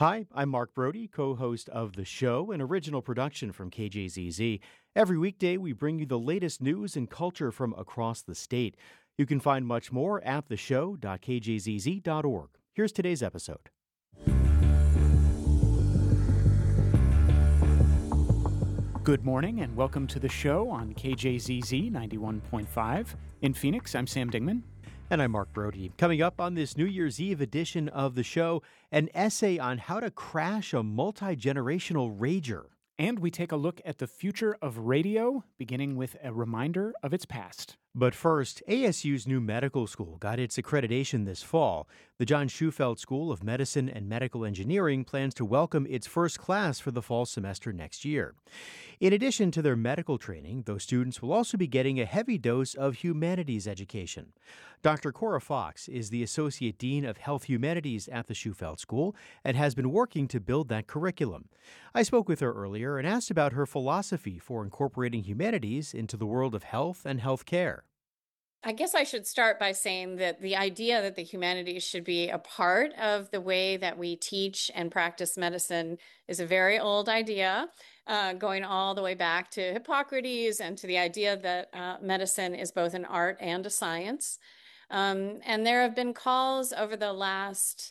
Hi, I'm Mark Brody, co host of The Show, an original production from KJZZ. Every weekday, we bring you the latest news and culture from across the state. You can find much more at theshow.kjzz.org. Here's today's episode. Good morning and welcome to The Show on KJZZ 91.5. In Phoenix, I'm Sam Dingman. And I'm Mark Brody. Coming up on this New Year's Eve edition of The Show, an essay on how to crash a multi-generational rager. And we take a look at the future of radio, beginning with a reminder of its past. But first, ASU's new medical school got its accreditation this fall. The John Shufelt School of Medicine and Medical Engineering plans to welcome its first class for the fall semester next year. In addition to their medical training, those students will also be getting a heavy dose of humanities education. Dr. Cora Fox is the Associate Dean of Health Humanities at the Shufelt School and has been working to build that curriculum. I spoke with her earlier and asked about her philosophy for incorporating humanities into the world of health and healthcare. I guess I should start by saying that the idea that the humanities should be a part of the way that we teach and practice medicine is a very old idea, going all the way back to Hippocrates and to the idea that medicine is both an art and a science. And there have been calls over the last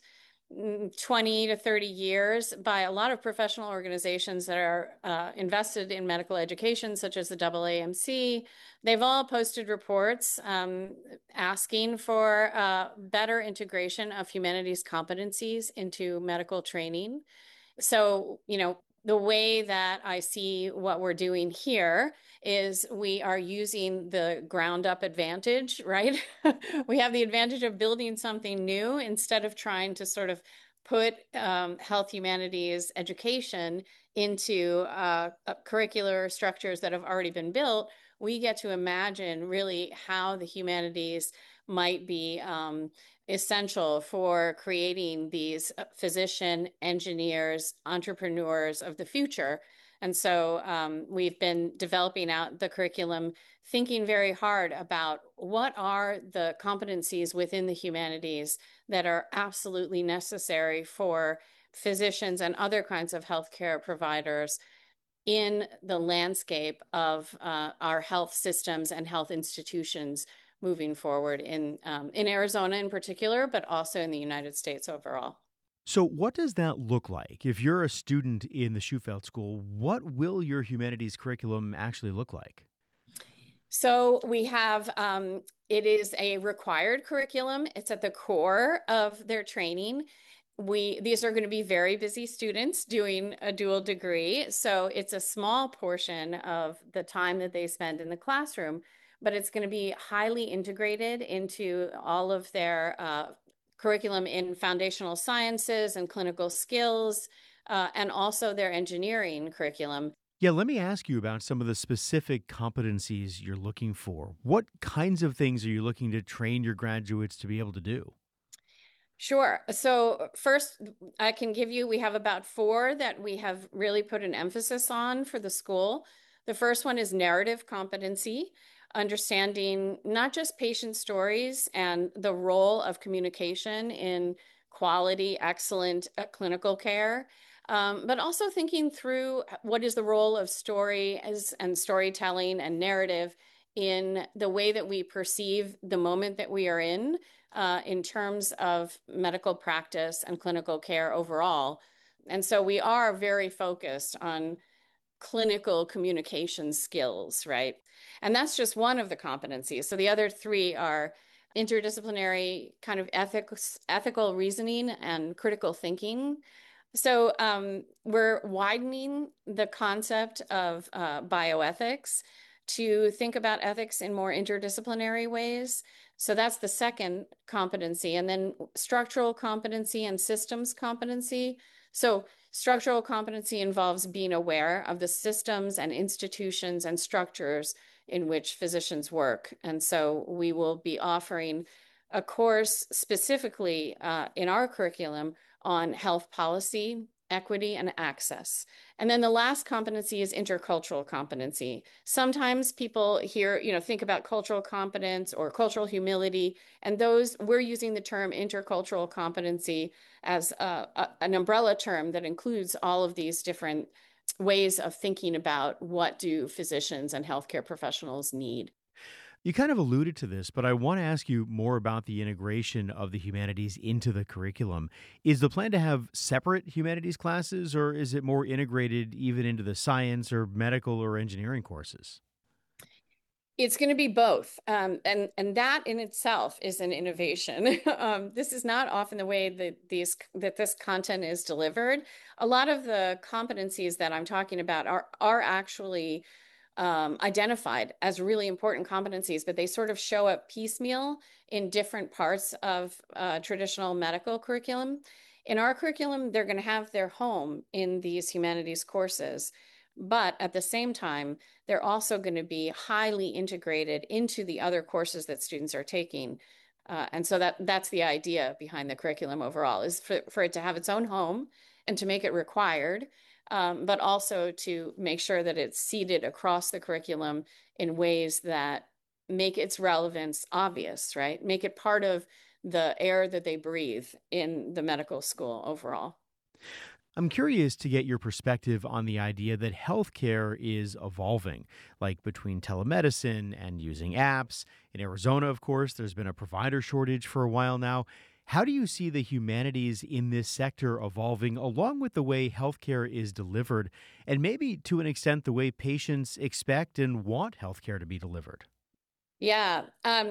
20 to 30 years by a lot of professional organizations that are invested in medical education, such as the AAMC. They've all posted reports asking for better integration of humanities competencies into medical training. So, the way that I see what we're doing here is we are using the ground up advantage, right? We have the advantage of building something new instead of trying to sort of put health humanities education into curricular structures that have already been built. We get to imagine really how the humanities might be essential for creating these physician, engineers, entrepreneurs of the future. And so we've been developing out the curriculum, thinking very hard about what are the competencies within the humanities that are absolutely necessary for physicians and other kinds of healthcare providers in the landscape of our health systems and health institutions moving forward in Arizona in particular, but also in the United States overall. So what does that look like? If you're a student in the Shufelt School, what will your humanities curriculum actually look like? So we have, it is a required curriculum. It's at the core of their training. These are going to be very busy students doing a dual degree. So it's a small portion of the time that they spend in the classroom, but it's going to be highly integrated into all of their curriculum in foundational sciences and clinical skills, and also their engineering curriculum. Yeah, let me ask you about some of the specific competencies you're looking for. What kinds of things are you looking to train your graduates to be able to do? Sure. So first, I can give you, we have about 4 that we have really put an emphasis on for the school. The first one is narrative competency, understanding not just patient stories and the role of communication in quality, excellent clinical care, but also thinking through what is the role of and storytelling and narrative in the way that we perceive the moment that we are in terms of medical practice and clinical care overall. And so we are very focused on clinical communication skills, right? And that's just one of the competencies. So the other 3 are interdisciplinary kind of ethical reasoning and critical thinking. So we're widening the concept of bioethics to think about ethics in more interdisciplinary ways. So that's the second competency. And then structural competency and systems competency. So structural competency involves being aware of the systems and institutions and structures in which physicians work. And so we will be offering a course specifically in our curriculum on health policy equity, and access. And then the last competency is intercultural competency. Sometimes people think about cultural competence or cultural humility, and we're using the term intercultural competency as an umbrella term that includes all of these different ways of thinking about what do physicians and healthcare professionals need. You kind of alluded to this, but I want to ask you more about the integration of the humanities into the curriculum. Is the plan to have separate humanities classes, or is it more integrated even into the science or medical or engineering courses? It's going to be both. And that in itself is an innovation. This is not often the way that this content is delivered. A lot of the competencies that I'm talking about are actually identified as really important competencies, but they sort of show up piecemeal in different parts of traditional medical curriculum. In our curriculum, they're going to have their home in these humanities courses. But at the same time, they're also going to be highly integrated into the other courses that students are taking. And so that's the idea behind the curriculum overall, is for it to have its own home and to make it required, but also to make sure that it's seeded across the curriculum in ways that make its relevance obvious, right? Make it part of the air that they breathe in the medical school overall. I'm curious to get your perspective on the idea that healthcare is evolving, like between telemedicine and using apps. In Arizona, of course, there's been a provider shortage for a while now. How do you see the humanities in this sector evolving along with the way healthcare is delivered, and maybe to an extent the way patients expect and want healthcare to be delivered? Yeah.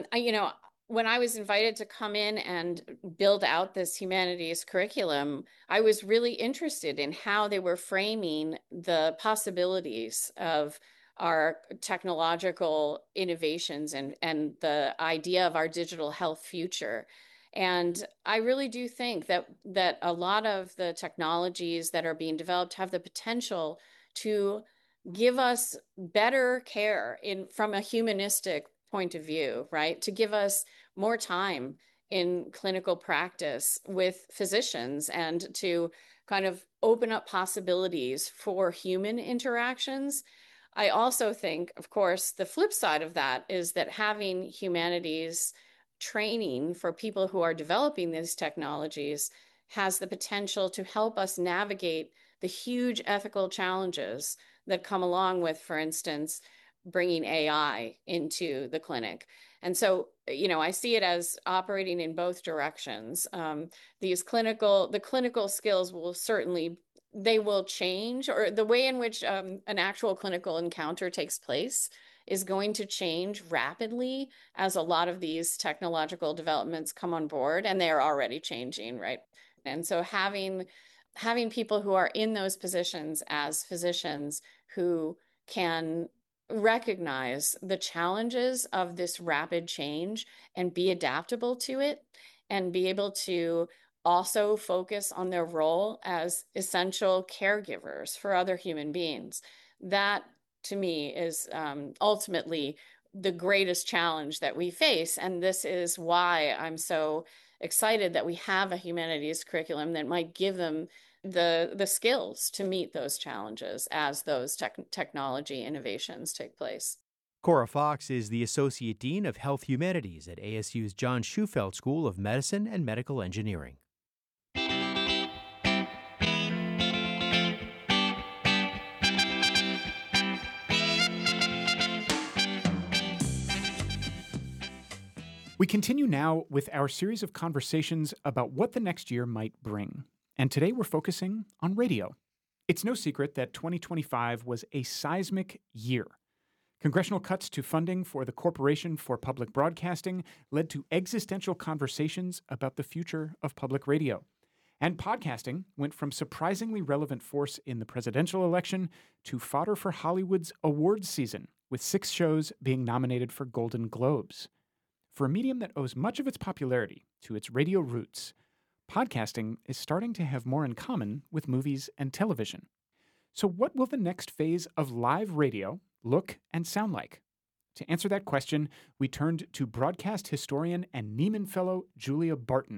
When I was invited to come in and build out this humanities curriculum, I was really interested in how they were framing the possibilities of our technological innovations and the idea of our digital health future. And I really do think that a lot of the technologies that are being developed have the potential to give us better care from a humanistic point of view, right? To give us more time in clinical practice with physicians and to kind of open up possibilities for human interactions. I also think, of course, the flip side of that is that having humanities training for people who are developing these technologies has the potential to help us navigate the huge ethical challenges that come along with, for instance, bringing AI into the clinic. And so, I see it as operating in both directions. The clinical skills they will change, or the way in which an actual clinical encounter takes place is going to change rapidly as a lot of these technological developments come on board, and they are already changing, right? And so having people who are in those positions as physicians who can recognize the challenges of this rapid change and be adaptable to it, and be able to also focus on their role as essential caregivers for other human beings. That, to me, is ultimately the greatest challenge that we face. And this is why I'm so excited that we have a humanities curriculum that might give them the skills to meet those challenges as those technology innovations take place. Cora Fox is the Associate Dean of Health Humanities at ASU's John Shufelt School of Medicine and Medical Engineering. We continue now with our series of conversations about what the next year might bring. And today we're focusing on radio. It's no secret that 2025 was a seismic year. Congressional cuts to funding for the Corporation for Public Broadcasting led to existential conversations about the future of public radio. And podcasting went from surprisingly relevant force in the presidential election to fodder for Hollywood's awards season, with 6 shows being nominated for Golden Globes. For a medium that owes much of its popularity to its radio roots, podcasting is starting to have more in common with movies and television. So what will the next phase of live radio look and sound like? To answer that question, we turned to broadcast historian and Nieman Fellow Julia Barton,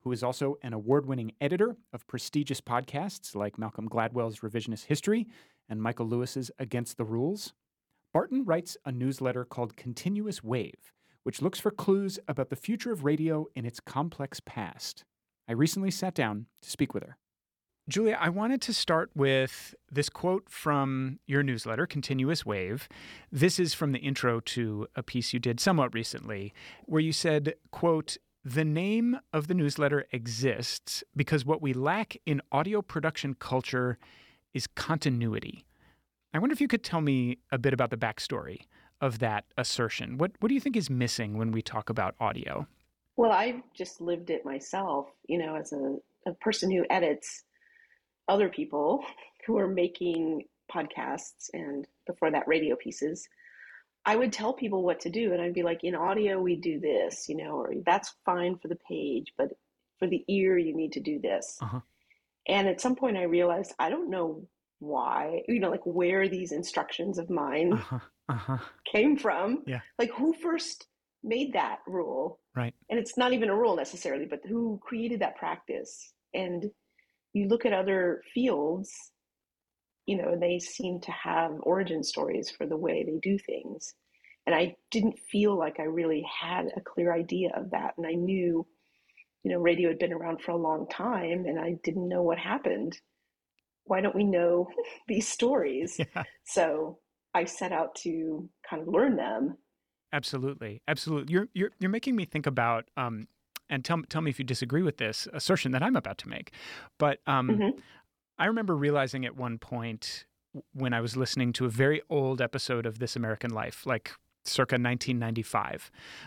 who is also an award-winning editor of prestigious podcasts like Malcolm Gladwell's Revisionist History and Michael Lewis's Against the Rules. Barton writes a newsletter called Continuous Wave, which looks for clues about the future of radio in its complex past. I recently sat down to speak with her. Julia, I wanted to start with this quote from your newsletter, Continuous Wave. This is from the intro to a piece you did somewhat recently, where you said, quote, "The name of the newsletter exists because what we lack in audio production culture is continuity." I wonder if you could tell me a bit about the backstory of that assertion. What do you think is missing when we talk about audio? Well, I've just lived it myself, as a person who edits other people who are making podcasts and before that radio pieces. I would tell people what to do, and I'd be like, in audio we do this, or that's fine for the page, but for the ear you need to do this. And at some point I realized I don't know why, like where these instructions of mine came from. Yeah. Like who first made that rule? Right. And it's not even a rule necessarily, but who created that practice? And you look at other fields, they seem to have origin stories for the way they do things. And I didn't feel like I really had a clear idea of that. And I knew, radio had been around for a long time and I didn't know what happened. Why don't we know these stories? Yeah. So I set out to kind of learn them. Absolutely. Absolutely. You're making me think about, and tell me if you disagree with this assertion that I'm about to make. But I remember realizing at one point when I was listening to a very old episode of This American Life, like circa 1995,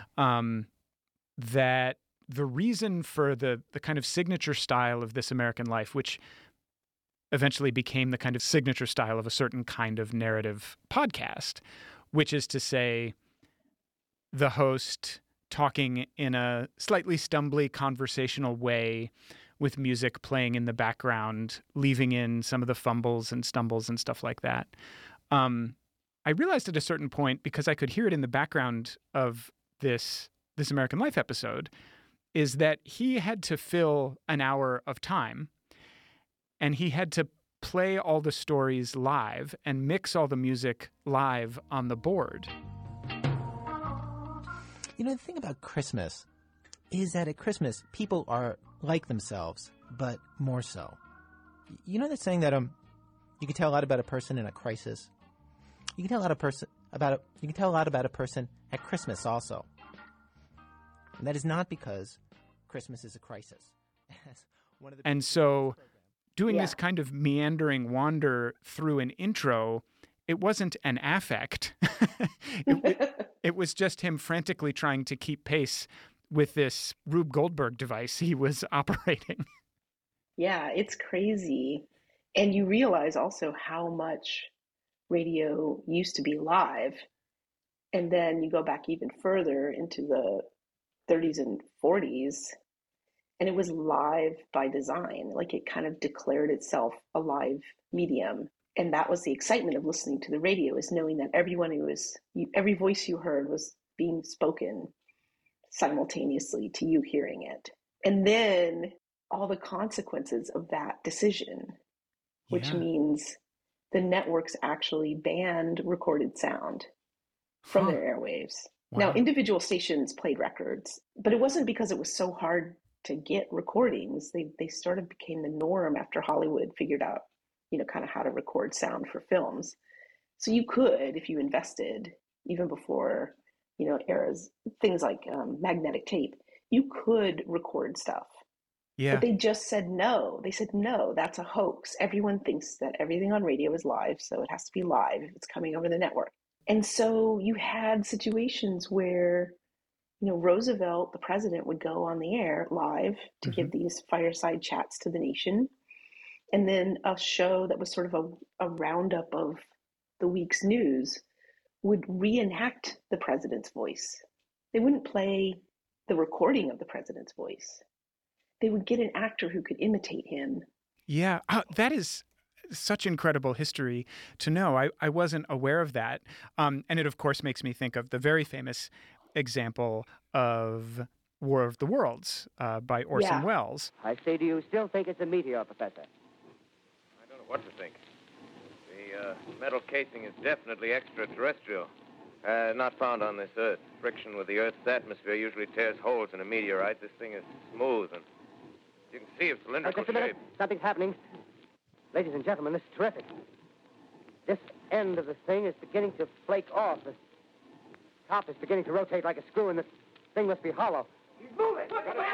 that the reason for the kind of signature style of This American Life, which eventually became the kind of signature style of a certain kind of narrative podcast, which is to say the host talking in a slightly stumbly conversational way with music playing in the background, leaving in some of the fumbles and stumbles and stuff like that. I realized at a certain point, because I could hear it in the background of this American Life episode, is that he had to fill an hour of time and he had to play all the stories live and mix all the music live on the board. The thing about Christmas is that at Christmas, people are like themselves, but more so. You know that saying that you can tell a lot about a person in a crisis? You can tell a lot about a person at Christmas also. And that is not because Christmas is a crisis. And so doing this kind of meandering wander through an intro, it wasn't an affect. It was just him frantically trying to keep pace with this Rube Goldberg device he was operating. Yeah, it's crazy. And you realize also how much radio used to be live. And then you go back even further into the 30s and 40s, and it was live by design. Like it kind of declared itself a live medium. And that was the excitement of listening to the radio, is knowing that every voice you heard was being spoken simultaneously to you hearing it. And then all the consequences of that decision, which means the networks actually banned recorded sound from their airwaves. Wow. Now, individual stations played records, but it wasn't because it was so hard to get recordings. They sort of became the norm after Hollywood figured out kind of how to record sound for films. So you could, if you invested, even before, eras, things like magnetic tape, you could record stuff. Yeah. But they just said no. They said, no, that's a hoax. Everyone thinks that everything on radio is live, so it has to be live if it's coming over the network. And so you had situations where, Roosevelt, the president, would go on the air live to give these fireside chats to the nation. And then a show that was sort of a roundup of the week's news would reenact the president's voice. They wouldn't play the recording of the president's voice. They would get an actor who could imitate him. Yeah, that is such incredible history to know. I wasn't aware of that. And it, of course, makes me think of the very famous example of War of the Worlds by Orson Welles. I say, do you still think it's a meteor, Professor? I don't know what to think. The metal casing is definitely extraterrestrial. Not found on this Earth. Friction with the Earth's atmosphere usually tears holes in a meteorite. This thing is smooth, and you can see it's cylindrical just a minute. shape. Something's happening. Ladies and gentlemen, this is terrific. This end of the thing is beginning to flake off. The top is beginning to rotate like a screw, and the thing must be hollow. He's moving!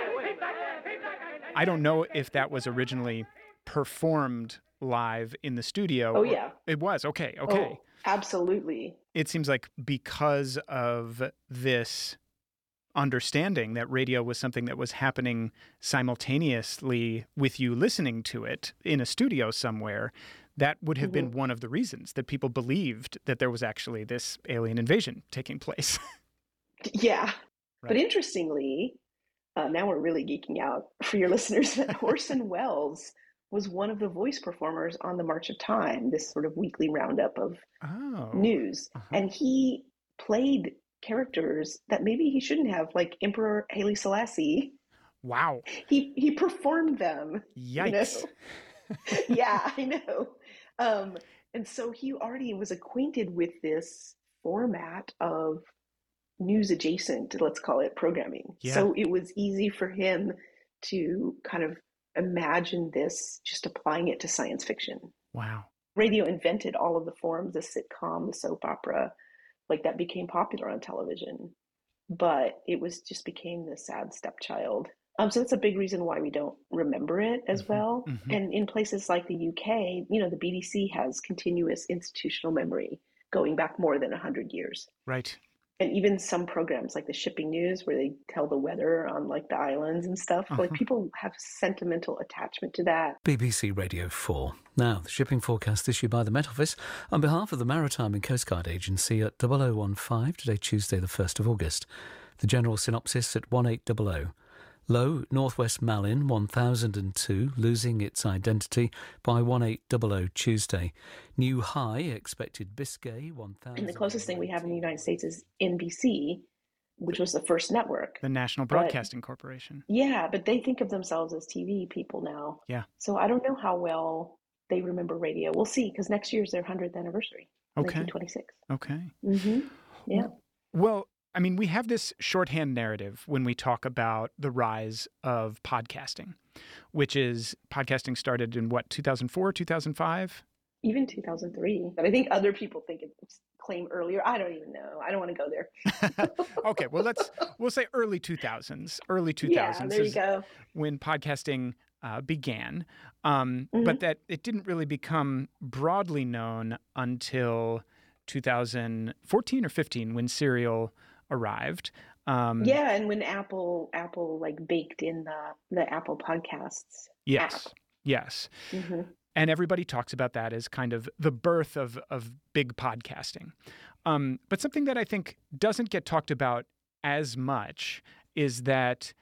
I don't know if that was originally performed live in the studio. Oh, yeah. It was. Okay. Oh, absolutely. It seems like because of this understanding that radio was something that was happening simultaneously with you listening to it in a studio somewhere, that would have been one of the reasons that people believed that there was actually this alien invasion taking place. Yeah. Right. But interestingly, now we're really geeking out for your listeners, that Orson Welles was one of the voice performers on the March of Time, this sort of weekly roundup of news. And he played characters that maybe he shouldn't have, like Emperor Haile Selassie. Wow. He performed them. Yikes. You know? Yeah, I know. And so he already was acquainted with this format of news adjacent, let's call it, programming. Yeah. So it was easy for him to kind of imagine this, just applying it to science fiction. Wow. Radio invented all of the forms, the sitcom, the soap opera, like that became popular on television. But it was just became the sad stepchild. So that's a big reason why we don't remember it as well. And in places like the UK, you know, the BBC has continuous institutional memory going back more than 100 years. Right. And even some programs like the Shipping News, where they tell the weather on like the islands and stuff, like people have sentimental attachment to that. BBC Radio 4. Now, the shipping forecast issued by the Met Office on behalf of the Maritime and Coast Guard Agency at 0015, today Tuesday the 1st of August. The general synopsis at 1800. Low, northwest Malin, 1002, losing its identity by 1800 Tuesday. New high, expected Biscay, 1000. And the closest thing we have in the United States is NBC, which was the first network. The National Broadcasting Corporation. Yeah, but they think of themselves as TV people now. Yeah. So I don't know how well they remember radio. We'll see, because next year's their 100th anniversary, Okay. 1926. Okay. Yeah. Well, I mean, we have this shorthand narrative when we talk about the rise of podcasting, which is podcasting started in what, 2004, 2005? Even 2003. But I think other people think it's claim earlier. I don't even know. I don't want to go there. Okay, well, we'll say early 2000s. Early 2000s Yeah, there you go. When podcasting began, but that it didn't really become broadly known until 2014 or 15 when Serial arrived. Yeah, and when Apple like baked in the Apple Podcasts app. Yes. And everybody talks about that as kind of the birth of big podcasting. But something that I think doesn't get talked about as much is that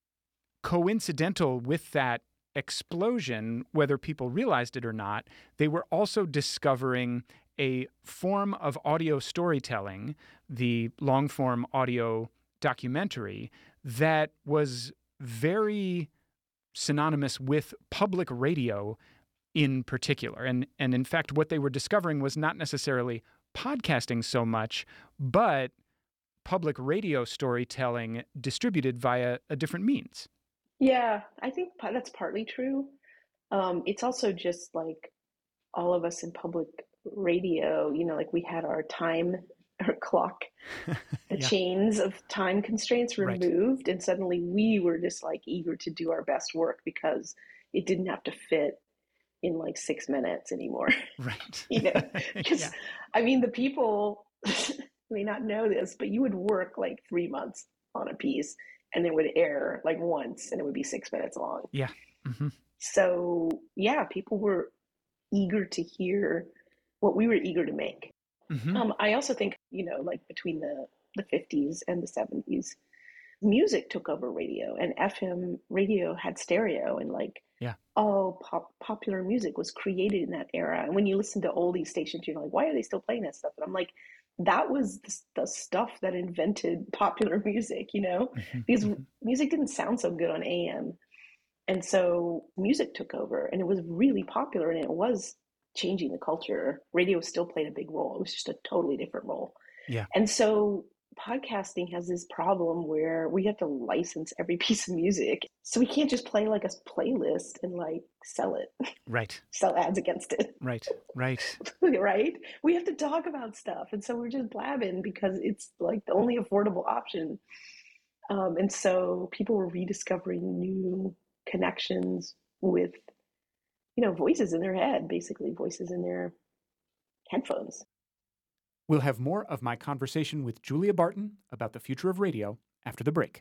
coincidental with that explosion, whether people realized it or not, they were also discovering a form of audio storytelling, the long-form audio documentary, that was very synonymous with public radio in particular. And in fact, what they were discovering was not necessarily podcasting so much, but public radio storytelling distributed via a different means. Yeah, I think that's partly true. It's also just like all of us in public radio, you know, like we had our time, our clock, the chains of time constraints removed, and suddenly we were just like eager to do our best work because it didn't have to fit in like 6 minutes anymore. Right. You know, because I mean, the people may not know this, but you would work like 3 months on a piece and it would air like once and it would be 6 minutes long. Yeah. So yeah, people were eager to hear what we were eager to make. I also think, you know, like between the 50s and the 70s, music took over radio, and FM radio had stereo, and like all popular music was created in that era. And when you listen to oldie stations, you're like, why are they still playing that stuff? And I'm like, that was the stuff that invented popular music, because music didn't sound so good on AM. And so music took over, and it was really popular, and it was changing the culture. Radio still played a big role. It was just a totally different role. Yeah. And so podcasting has this problem where we have to license every piece of music. So we can't just play like a playlist and like sell it. Right. Sell ads against it. Right. Right? We have to talk about stuff. And so we're just blabbing because it's like the only affordable option. And so people were rediscovering new connections with, voices in their head, basically voices in their headphones. We'll have more of my conversation with Julia Barton about the future of radio after the break.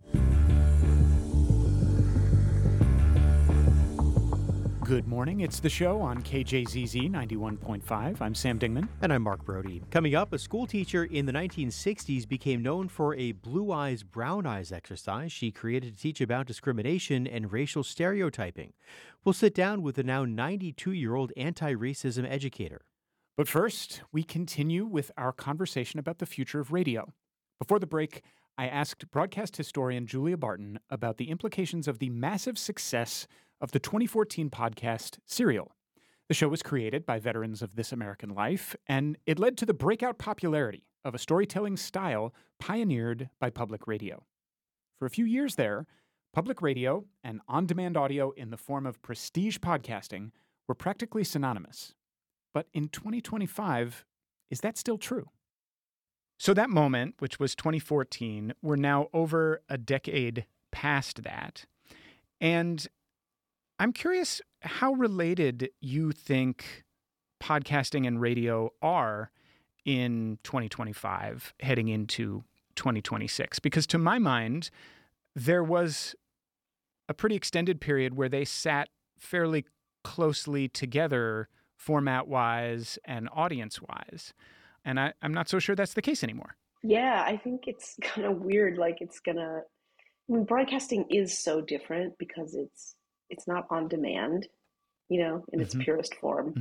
Good morning. It's the show on KJZZ 91.5. I'm Sam Dingman. And I'm Mark Brody. Coming up, a school teacher in the 1960s became known for a blue eyes, brown eyes exercise she created to teach about discrimination and racial stereotyping. We'll sit down with the now 92-year-old anti-racism educator. But first, we continue with our conversation about the future of radio. Before the break, I asked broadcast historian Julia Barton about the implications of the massive success of the 2014 podcast Serial. The show was created by veterans of This American Life, and it led to the breakout popularity of a storytelling style pioneered by public radio. For a few years there, public radio and on-demand audio in the form of prestige podcasting were practically synonymous. But in 2025, is that still true? So that moment, which was 2014, we're now over a decade past that. And I'm curious how related you think podcasting and radio are in 2025, heading into 2026. Because to my mind, there was a pretty extended period where they sat fairly closely together format-wise and audience-wise. And I'm not so sure that's the case anymore. Yeah, I think it's kind of weird. Like broadcasting is so different because it's not on demand, in its purest form.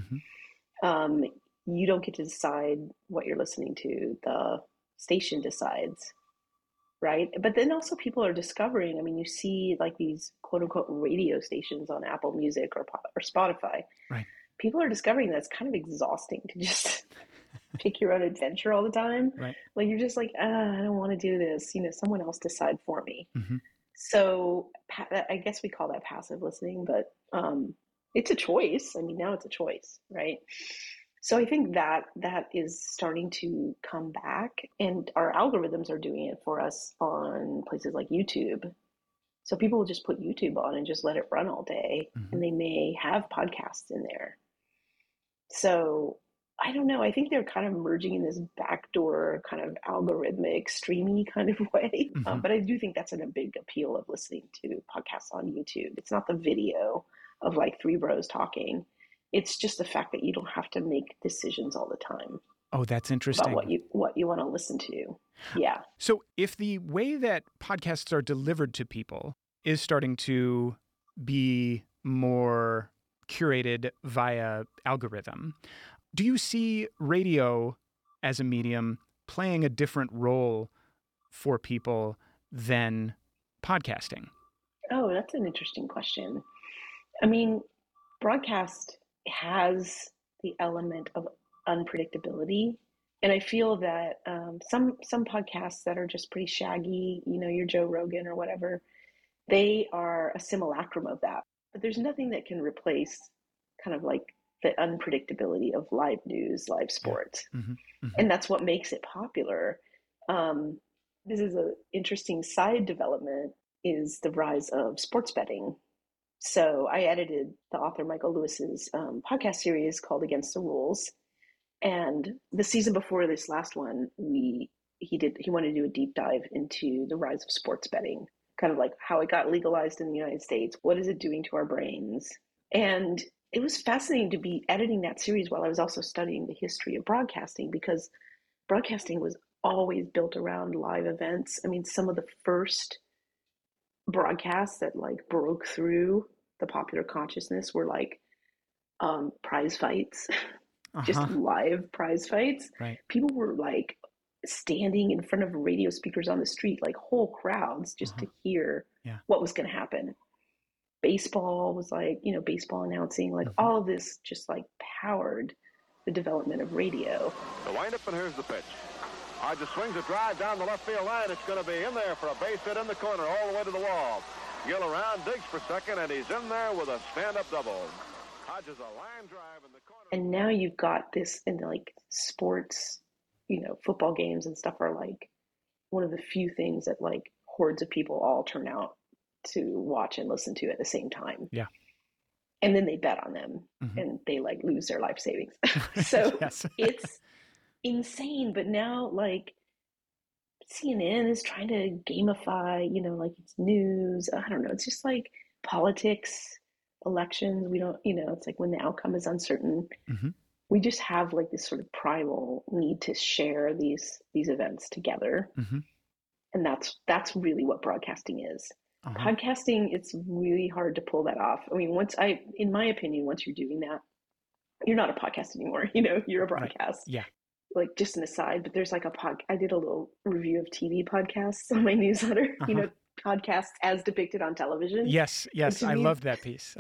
You don't get to decide what you're listening to. The station decides, right? But then also people are discovering, you see like these quote unquote radio stations on Apple Music or Spotify. Right. People are discovering that it's kind of exhausting to just pick your own adventure all the time. Right. Like you're just like, I don't want to do this. Someone else decide for me. So I guess we call that passive listening, but it's a choice. Now it's a choice, right? So I think that is starting to come back, and our algorithms are doing it for us on places like YouTube. So people will just put YouTube on and just let it run all day, and they may have podcasts in there. So I don't know. I think they're kind of merging in this backdoor kind of algorithmic, streamy kind of way. But I do think that's a big appeal of listening to podcasts on YouTube. It's not the video of like three bros talking. It's just the fact that you don't have to make decisions all the time. Oh, that's interesting. About what you want to listen to. Yeah. So if the way that podcasts are delivered to people is starting to be more curated via algorithm, do you see radio as a medium playing a different role for people than podcasting? Oh, that's an interesting question. Broadcast has the element of unpredictability. And I feel that some podcasts that are just pretty shaggy, your Joe Rogan or whatever, they are a simulacrum of that. But there's nothing that can replace kind of like the unpredictability of live news, live sports. And that's what makes it popular. This is an interesting side development, is the rise of sports betting. So I edited the author Michael Lewis's podcast series called Against the Rules. And the season before this last one, he wanted to do a deep dive into the rise of sports betting, kind of like how it got legalized in the United States. What is it doing to our brains? And it was fascinating to be editing that series while I was also studying the history of broadcasting, because broadcasting was always built around live events. Some of the first broadcasts that like broke through the popular consciousness were like prize fights. just live prize fights. Right. People were like standing in front of radio speakers on the street, like whole crowds, just to hear what was going to happen. Baseball was like, baseball announcing, like all of this just like powered the development of radio. The windup, and here's the pitch. Hodges swings a drive down the left field line. It's going to be in there for a base hit in the corner all the way to the wall. Gill around, digs for second, and he's in there with a stand-up double. Hodges a line drive in the corner. And now you've got this in like sports, football games and stuff are like one of the few things that like hordes of people all turn out to watch and listen to at the same time. Yeah. And then they bet on them and they like lose their life savings. So it's insane. But now like CNN is trying to gamify, like it's news. I don't know. It's just like politics, elections. We don't, it's like when the outcome is uncertain, we just have like this sort of primal need to share these events together. And that's really what broadcasting is. Podcasting, it's really hard to pull that off. I mean, in my opinion, once you're doing that, you're not a podcast anymore. You're a broadcast. Right. Yeah. Like just an aside, but there's like I did a little review of TV podcasts on my newsletter, podcasts as depicted on television. Yes. I love that piece.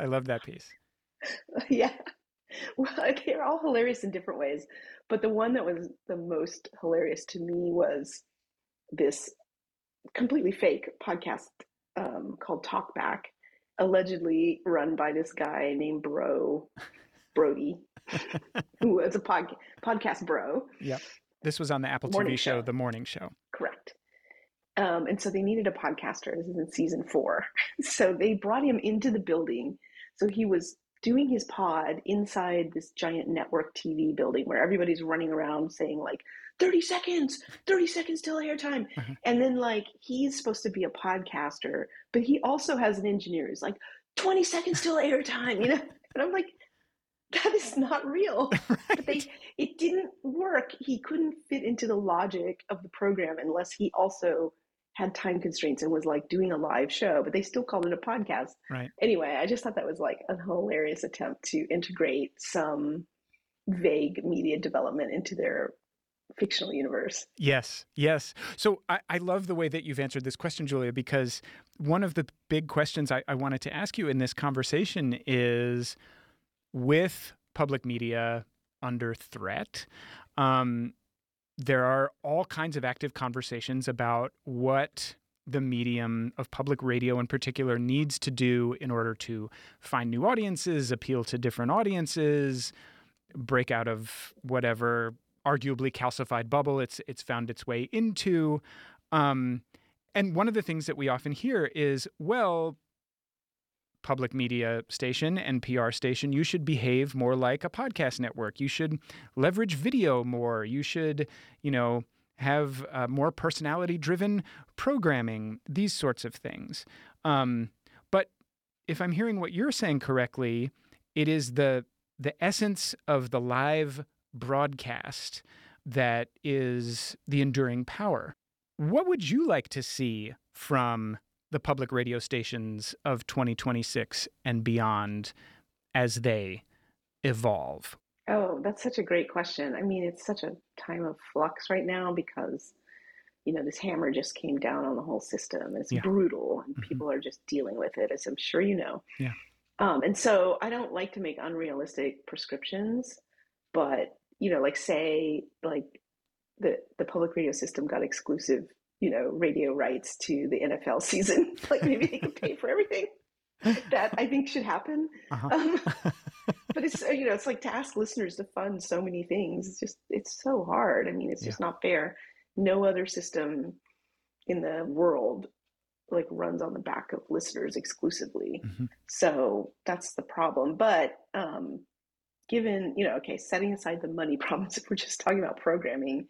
Yeah. Well, they're all hilarious in different ways. But the one that was the most hilarious to me was this completely fake podcast called Talkback, allegedly run by this guy named Brody, who is a podcast bro. Yeah. This was on the Apple TV show, The Morning Show. Correct. And so they needed a podcaster. This is in season 4. So they brought him into the building. So he was doing his pod inside this giant network TV building where everybody's running around saying like, 30 seconds till airtime. And then like, he's supposed to be a podcaster, but he also has an engineer who's like, 20 seconds till airtime, And I'm like, that is not real. Right. But it didn't work. He couldn't fit into the logic of the program unless he also had time constraints and was like doing a live show, but they still called it a podcast. Right. Anyway, I just thought that was like a hilarious attempt to integrate some vague media development into their fictional universe. Yes. So I love the way that you've answered this question, Julia, because one of the big questions I wanted to ask you in this conversation is, with public media under threat, there are all kinds of active conversations about what the medium of public radio in particular needs to do in order to find new audiences, appeal to different audiences, break out of whatever arguably calcified bubble it's found its way into. And one of the things that we often hear is, well, public media station, NPR station, you should behave more like a podcast network. You should leverage video more. You should, have more personality-driven programming, these sorts of things. But if I'm hearing what you're saying correctly, it is the essence of the live broadcast that is the enduring power. What would you like to see from the public radio stations of 2026 and beyond as they evolve? Oh, that's such a great question. I mean, it's such a time of flux right now because, this hammer just came down on the whole system. It's brutal and people are just dealing with it, as I'm sure you know. Yeah. And so I don't like to make unrealistic prescriptions, but, say the public radio system got exclusive radio rights to the NFL season. Like maybe they could pay for everything. That I think should happen. But it's, it's like to ask listeners to fund so many things. It's so hard. I mean, it's just not fair. No other system in the world like runs on the back of listeners exclusively. So that's the problem. But given, setting aside the money problems, if we're just talking about programming,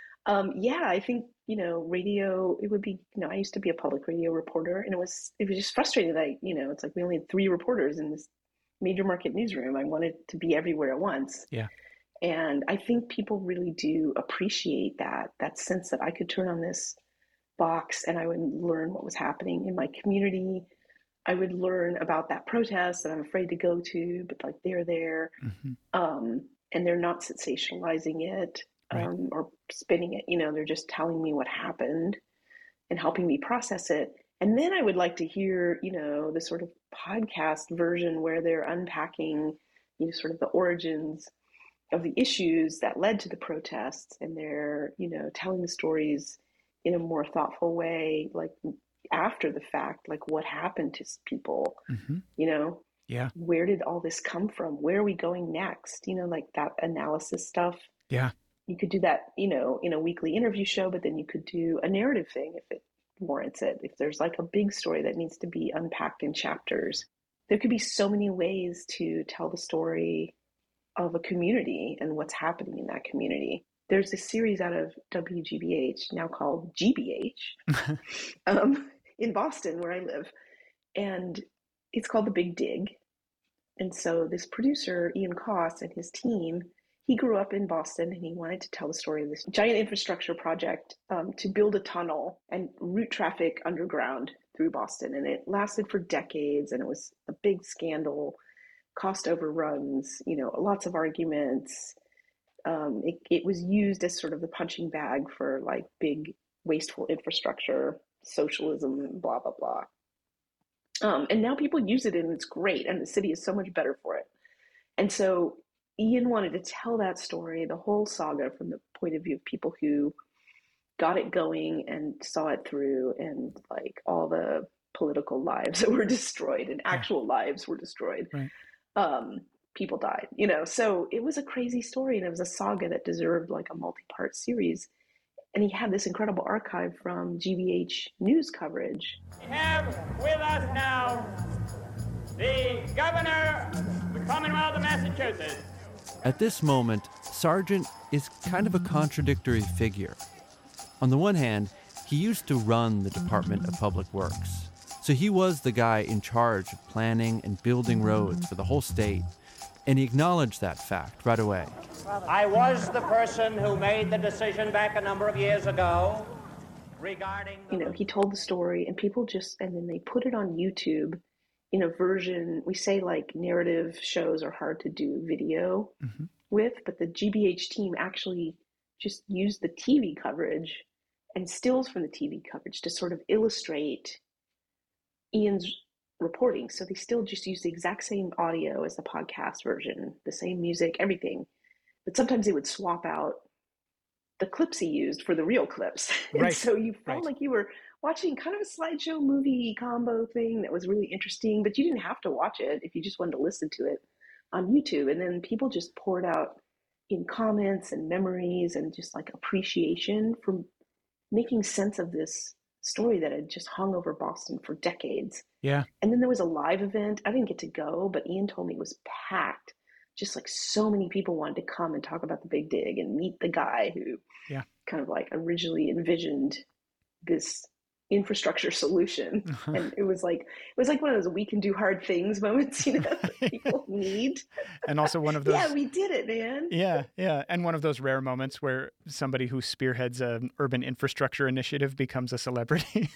I think, radio, it would be, I used to be a public radio reporter and it was just frustrating that it's like we only had 3 reporters in this major market newsroom. I wanted to be everywhere at once. Yeah. And I think people really do appreciate that sense that I could turn on this box and I would learn what was happening in my community. I would learn about that protest that I'm afraid to go to, but like they're there. and they're not sensationalizing it or spinning it. They're just telling me what happened and helping me process it. And then I would like to hear, the sort of podcast version where they're unpacking, sort of the origins of the issues that led to the protests, and they're, telling the stories in a more thoughtful way, like after the fact, like what happened to people, Yeah. Where did all this come from? Where are we going next? Like that analysis stuff. Yeah. You could do that, in a weekly interview show, but then you could do a narrative thing if it warrants it. If there's like a big story that needs to be unpacked in chapters, there could be so many ways to tell the story of a community and what's happening in that community. There's a series out of WGBH now called GBH in Boston, where I live, and it's called The Big Dig. And so this producer, Ian Coss, and his team, he grew up in Boston, and he wanted to tell the story of this giant infrastructure project to build a tunnel and route traffic underground through Boston. And it lasted for decades, and it was a big scandal, cost overruns, lots of arguments. It was used as sort of the punching bag for like big wasteful infrastructure, socialism, blah, blah, blah. And now people use it, and it's great, and the city is so much better for it. And so Ian wanted to tell that story, the whole saga, from the point of view of people who got it going and saw it through, and like all the political lives that were destroyed and actual lives were destroyed. Right. People died, so it was a crazy story, and it was a saga that deserved like a multi-part series. And he had this incredible archive from GBH news coverage. We have with us now the governor of the Commonwealth of Massachusetts. At this moment, Sargent is kind of a contradictory figure. On the one hand, he used to run the Department of Public Works, so he was the guy in charge of planning and building roads for the whole state, and he acknowledged that fact right away. I was the person who made the decision back a number of years ago regarding... He told the story, and people and then they put it on YouTube in a version, we say like narrative shows are hard to do video with, but the GBH team actually just used the TV coverage and stills from the TV coverage to sort of illustrate Ian's reporting. So they still just use the exact same audio as the podcast version, the same music, everything. But sometimes they would swap out the clips he used for the real clips. Right. And so you felt like you were watching kind of a slideshow movie combo thing that was really interesting, but you didn't have to watch it if you just wanted to listen to it on YouTube. And then people just poured out in comments and memories and just like appreciation for making sense of this story that had just hung over Boston for decades. Yeah. And then there was a live event. I didn't get to go, but Ian told me it was packed. Just like so many people wanted to come and talk about the Big Dig and meet the guy who kind of like originally envisioned this infrastructure solution. And it was like one of those we can do hard things moments, that people need. And also one of those... Yeah, we did it, man. Yeah. And one of those rare moments where somebody who spearheads an urban infrastructure initiative becomes a celebrity.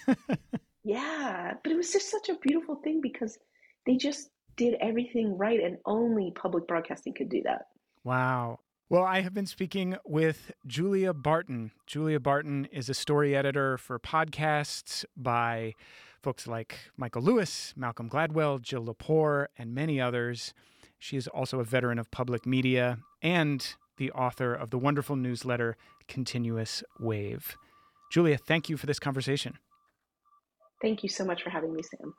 Yeah, but it was just such a beautiful thing because they just did everything right, and only public broadcasting could do that. Wow. Well, I have been speaking with Julia Barton. Julia Barton is a story editor for podcasts by folks like Michael Lewis, Malcolm Gladwell, Jill Lepore, and many others. She is also a veteran of public media and the author of the wonderful newsletter Continuous Wave. Julia, thank you for this conversation. Thank you so much for having me, Sam.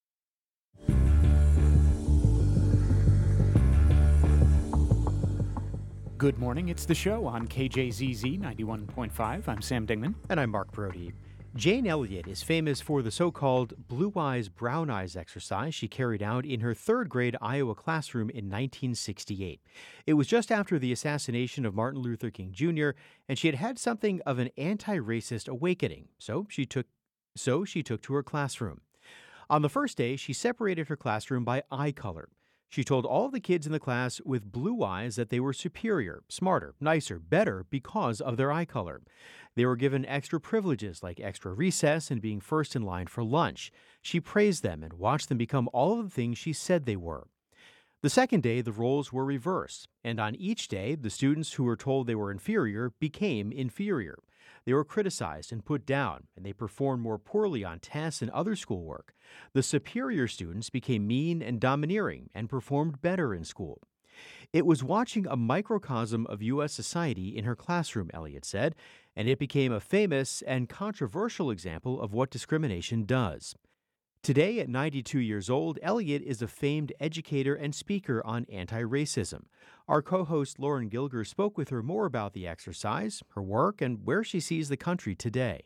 Good morning. It's the show on KJZZ 91.5. I'm Sam Dingman. And I'm Mark Brody. Jane Elliott is famous for the so-called blue eyes, brown eyes exercise she carried out in her third grade Iowa classroom in 1968. It was just after the assassination of Martin Luther King Jr., and she had had something of an anti-racist awakening, so she took to her classroom. On the first day, she separated her classroom by eye color. She told all the kids in the class with blue eyes that they were superior, smarter, nicer, better because of their eye color. They were given extra privileges like extra recess and being first in line for lunch. She praised them and watched them become all of the things she said they were. The second day, the roles were reversed, and on each day, the students who were told they were inferior became inferior. They were criticized and put down, and they performed more poorly on tests and other schoolwork. The superior students became mean and domineering and performed better in school. It was watching a microcosm of U.S. society in her classroom, Elliott said, and it became a famous and controversial example of what discrimination does. Today, at 92 years old, Elliott is a famed educator and speaker on anti-racism. Our co-host Lauren Gilger spoke with her more about the exercise, her work, and where she sees the country today.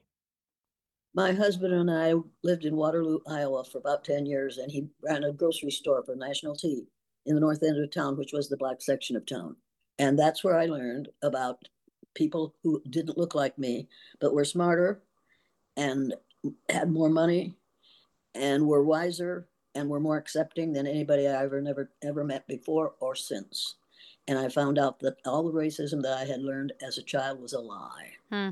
My husband and I lived in Waterloo, Iowa for about 10 years, and he ran a grocery store for National Tea in the north end of town, which was the black section of town. And that's where I learned about people who didn't look like me, but were smarter and had more money and were wiser and were more accepting than anybody I ever met before or since. And I found out that all the racism that I had learned as a child was a lie.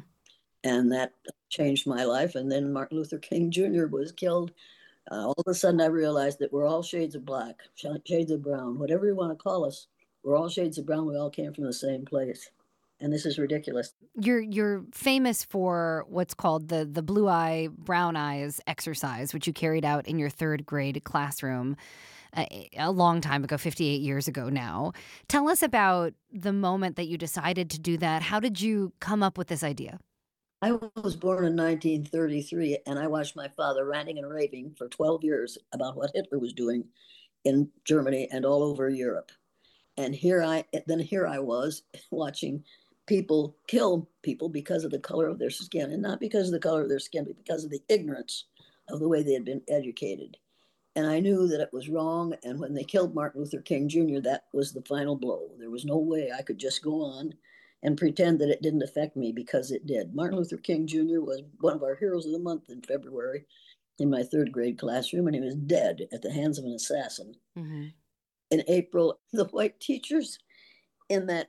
And that changed my life. And then Martin Luther King Jr. was killed. All of a sudden I realized that we're all shades of black, shades of brown, whatever you want to call us. We're all shades of brown. We all came from the same place. And this is ridiculous. You're famous for what's called the blue eye, brown eyes exercise, which you carried out in your third grade classroom a long time ago, 58 years ago now. Tell us about the moment that you decided to do that. How did you come up with this idea? I was born in 1933, and I watched my father ranting and raving for 12 years about what Hitler was doing in Germany and all over Europe. And here I was watching people kill people because of the color of their skin, and not because of the color of their skin, but because of the ignorance of the way they had been educated. And I knew that it was wrong. And when they killed Martin Luther King Jr., that was the final blow. There was no way I could just go on and pretend that it didn't affect me, because it did. Martin Luther King Jr. was one of our heroes of the month in February in my third grade classroom, and he was dead at the hands of an assassin. Mm-hmm. In April, the white teachers in that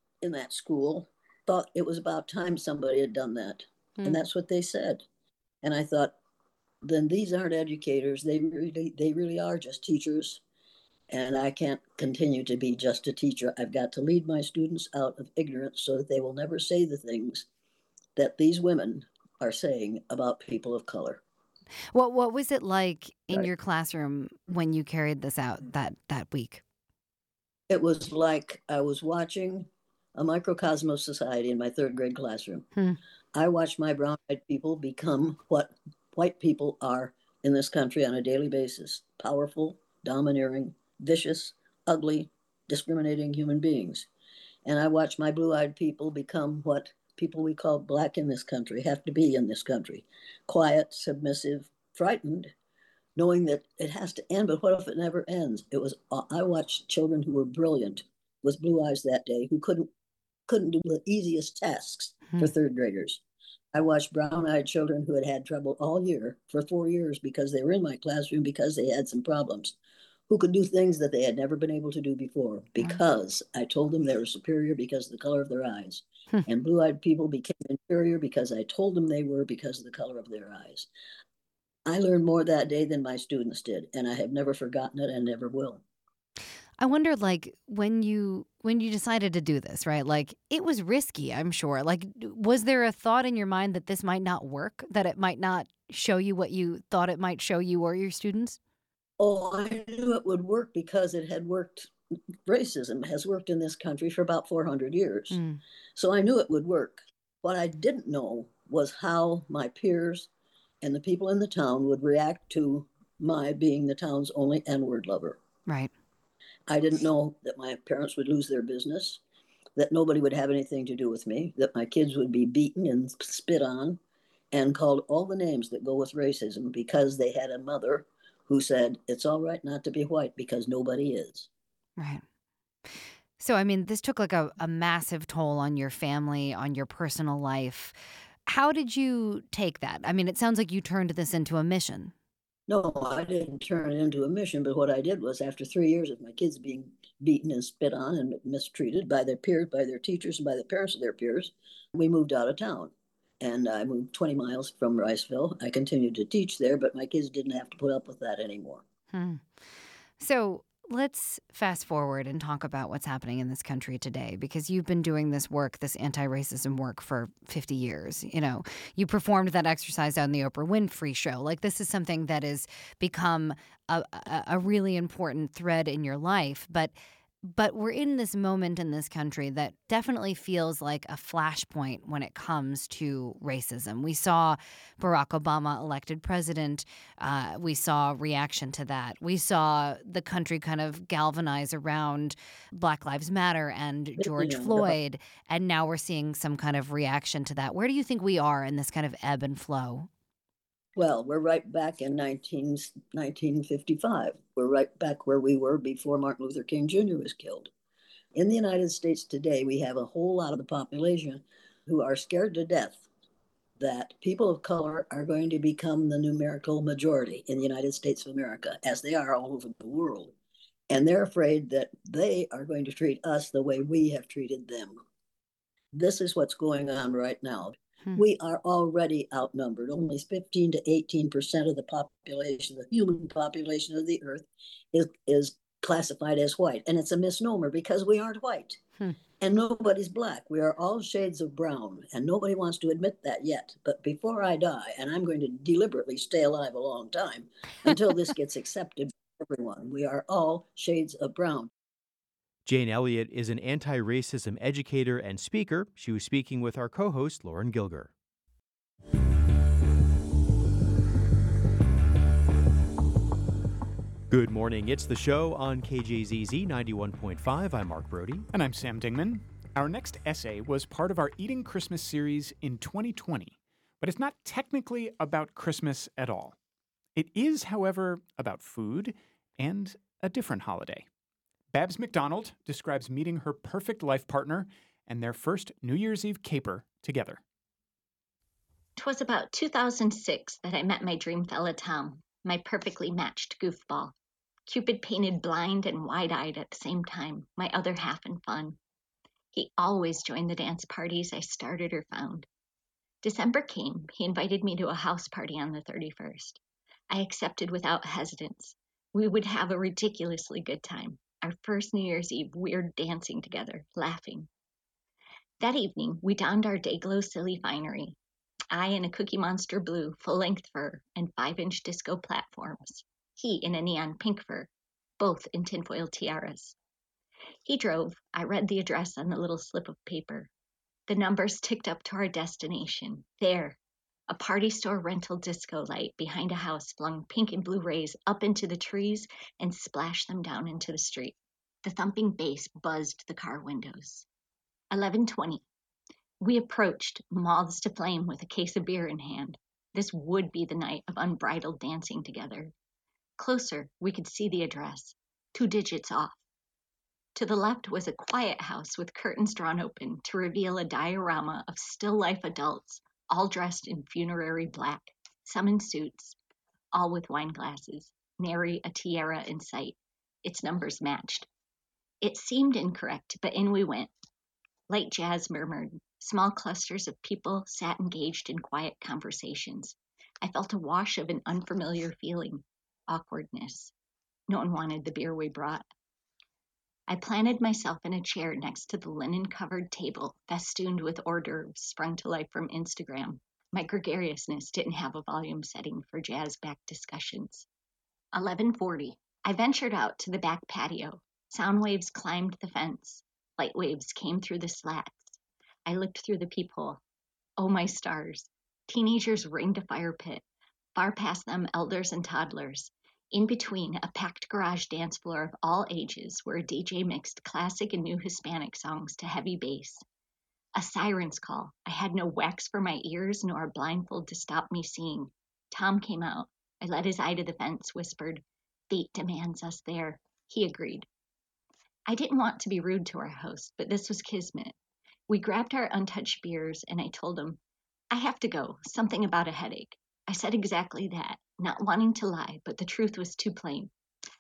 school thought it was about time somebody had done that. And that's what they said. And I thought, then these aren't educators. They really are just teachers. And I can't continue to be just a teacher. I've got to lead my students out of ignorance so that they will never say the things that these women are saying about people of color. What was it like in your classroom when you carried this out that week? It was like I was watching a microcosm of society in my third grade classroom. I watched my brown-eyed people become what white people are in this country on a daily basis: powerful, domineering, vicious, ugly, discriminating human beings. And I watched my blue-eyed people become what people we call black in this country have to be in this country: quiet, submissive, frightened, knowing that it has to end, but what if it never ends? I watched children who were brilliant with blue eyes that day, who couldn't do the easiest tasks for third graders. I watched brown-eyed children who had had trouble all year for 4 years because they were in my classroom because they had some problems, who could do things that they had never been able to do before because I told them they were superior because of the color of their eyes. And blue-eyed people became inferior because I told them they were because of the color of their eyes. I learned more that day than my students did, and I have never forgotten it and never will. I wonder, like, when you decided to do this, right? Like, it was risky, I'm sure. Like, was there a thought in your mind that this might not work, that it might not show you what you thought it might show you or your students? Oh, I knew it would work because it had worked. Racism has worked in this country for about 400 years. So I knew it would work. What I didn't know was how my peers and the people in the town would react to my being the town's only N-word lover. Right. I didn't know that my parents would lose their business, that nobody would have anything to do with me, that my kids would be beaten and spit on and called all the names that go with racism because they had a mother who said, it's all right not to be white because nobody is. Right. So, I mean, this took like a massive toll on your family, on your personal life. How did you take that? I mean, it sounds like you turned this into a mission. No, I didn't turn it into a mission, but what I did was, after 3 years of my kids being beaten and spit on and mistreated by their peers, by their teachers, and by the parents of their peers, we moved out of town. And I moved 20 miles from Riceville. I continued to teach there, but my kids didn't have to put up with that anymore. So let's fast forward and talk about what's happening in this country today, because you've been doing this work, this anti-racism work, for 50 years. You know, you performed that exercise on the Oprah Winfrey Show. Like, this is something that has become a really important thread in your life. But we're in this moment in this country that definitely feels like a flashpoint when it comes to racism. We saw Barack Obama elected president. We saw reaction to that. We saw the country kind of galvanize around Black Lives Matter and George Floyd. And now we're seeing some kind of reaction to that. Where do you think we are in this kind of ebb and flow? Well, we're right back in 1955. We're right back where we were before Martin Luther King Jr. was killed. In the United States today, we have a whole lot of the population who are scared to death that people of color are going to become the numerical majority in the United States of America, as they are all over the world. And they're afraid that they are going to treat us the way we have treated them. This is what's going on right now. We are already outnumbered. Only 15 to 18% of the population, the human population of the earth, is classified as white. And it's a misnomer because we aren't white. And nobody's black. We are all shades of brown. And nobody wants to admit that yet. But before I die, and I'm going to deliberately stay alive a long time until this gets accepted by everyone, we are all shades of brown. Jane Elliott is an anti-racism educator and speaker. She was speaking with our co-host, Lauren Gilger. Good morning. It's the show on KJZZ 91.5. I'm Mark Brody. And I'm Sam Dingman. Our next essay was part of our Eating Christmas series in 2020, but it's not technically about Christmas at all. It is, however, about food and a different holiday. Babs McDonald describes meeting her perfect life partner and their first New Year's Eve caper together. 'Twas about 2006 that I met my dream fella Tom, my perfectly matched goofball. Cupid painted blind and wide-eyed at the same time, my other half in fun. He always joined the dance parties I started or found. December came, he invited me to a house party on the 31st. I accepted without hesitance. We would have a ridiculously good time. Our first New Year's Eve, we're dancing together, laughing. That evening, we donned our Dayglow silly finery. I in a Cookie Monster blue, full-length fur, and 5-inch disco platforms. He in a neon pink fur, both in tinfoil tiaras. He drove. I read the address on the little slip of paper. The numbers ticked up to our destination. There, a party store rental disco light behind a house flung pink and blue rays up into the trees and splashed them down into the street. The thumping bass buzzed the car windows. 11:20. We approached, moths to flame with a case of beer in hand. This would be the night of unbridled dancing together. Closer, we could see the address, 2 digits off. To the left was a quiet house with curtains drawn open to reveal a diorama of still-life adults, all dressed in funerary black, some in suits, all with wine glasses, nary a tiara in sight. Its numbers matched. It seemed incorrect, but in we went. Light jazz murmured. Small clusters of people sat engaged in quiet conversations. I felt a wash of an unfamiliar feeling, awkwardness. No one wanted the beer we brought. I planted myself in a chair next to the linen-covered table, festooned with hors d'oeuvres sprung to life from Instagram. My gregariousness didn't have a volume setting for jazz-backed discussions. 11:40. I ventured out to the back patio. Sound waves climbed the fence. Light waves came through the slats. I looked through the peephole. Oh, my stars. Teenagers ringed a fire pit. Far past them, elders and toddlers. In between, a packed garage dance floor of all ages where a DJ mixed classic and new Hispanic songs to heavy bass. A siren's call. I had no wax for my ears nor a blindfold to stop me seeing. Tom came out. I led his eye to the fence, whispered, "Fate demands us there." He agreed. I didn't want to be rude to our host, but this was kismet. We grabbed our untouched beers, and I told him, "I have to go, something about a headache." I said exactly that, not wanting to lie, but the truth was too plain.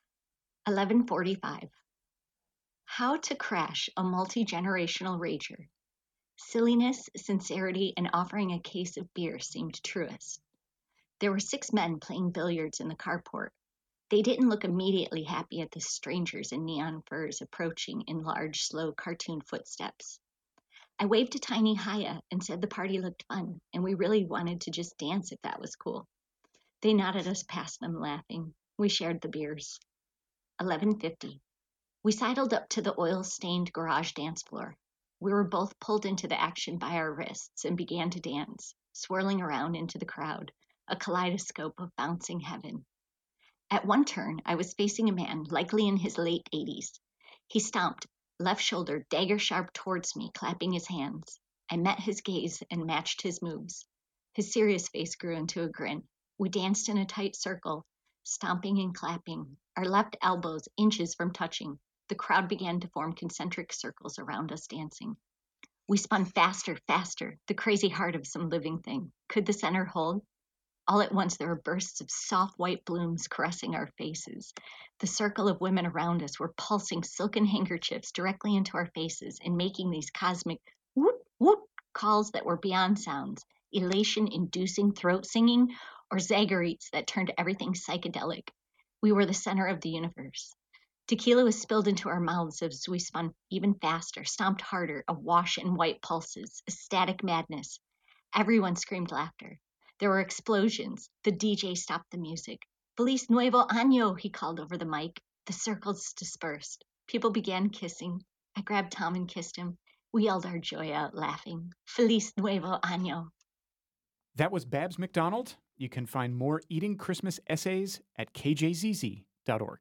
11:45. How to crash a multi-generational rager. Silliness, sincerity, and offering a case of beer seemed truest. There were 6 men playing billiards in the carport. They didn't look immediately happy at the strangers in neon furs approaching in large, slow cartoon footsteps. I waved to Tiny Haya and said the party looked fun, and we really wanted to just dance if that was cool. They nodded us past them, laughing. We shared the beers. 11:50. We sidled up to the oil-stained garage dance floor. We were both pulled into the action by our wrists and began to dance, swirling around into the crowd, a kaleidoscope of bouncing heaven. At one turn, I was facing a man, likely in his late 80s. He stomped, left shoulder dagger-sharp towards me, clapping his hands. I met his gaze and matched his moves. His serious face grew into a grin. We danced in a tight circle, stomping and clapping, our left elbows inches from touching. The crowd began to form concentric circles around us dancing. We spun faster, faster, the crazy heart of some living thing. Could the center hold? All at once there were bursts of soft white blooms caressing our faces. The circle of women around us were pulsing silken handkerchiefs directly into our faces and making these cosmic whoop, whoop calls that were beyond sounds, elation-inducing throat singing, or zagorites that turned everything psychedelic. We were the center of the universe. Tequila was spilled into our mouths as we spun even faster, stomped harder, awash in white pulses, ecstatic madness. Everyone screamed laughter. There were explosions. The DJ stopped the music. Feliz Nuevo Año, he called over the mic. The circles dispersed. People began kissing. I grabbed Tom and kissed him. We yelled our joy out, laughing. Feliz Nuevo Año. That was Babs McDonald. You can find more Eating Christmas essays at kjzz.org.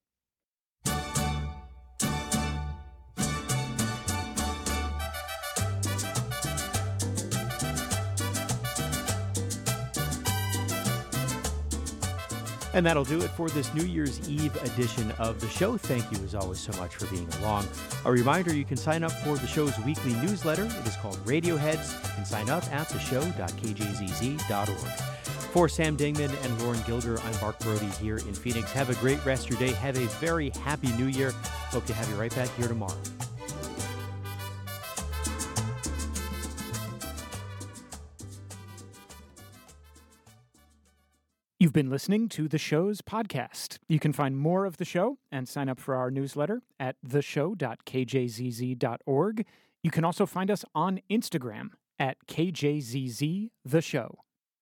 And that'll do it for this New Year's Eve edition of the show. Thank you, as always, so much for being along. A reminder, you can sign up for the show's weekly newsletter. It is called Radioheads. You can sign up at theshow.kjzz.org. For Sam Dingman and Lauren Gilger, I'm Mark Brody here in Phoenix. Have a great rest of your day. Have a very happy New Year. Hope to have you right back here tomorrow. You've been listening to the show's podcast. You can find more of the show and sign up for our newsletter at theshow.kjzz.org. You can also find us on Instagram at KJZZ The Show.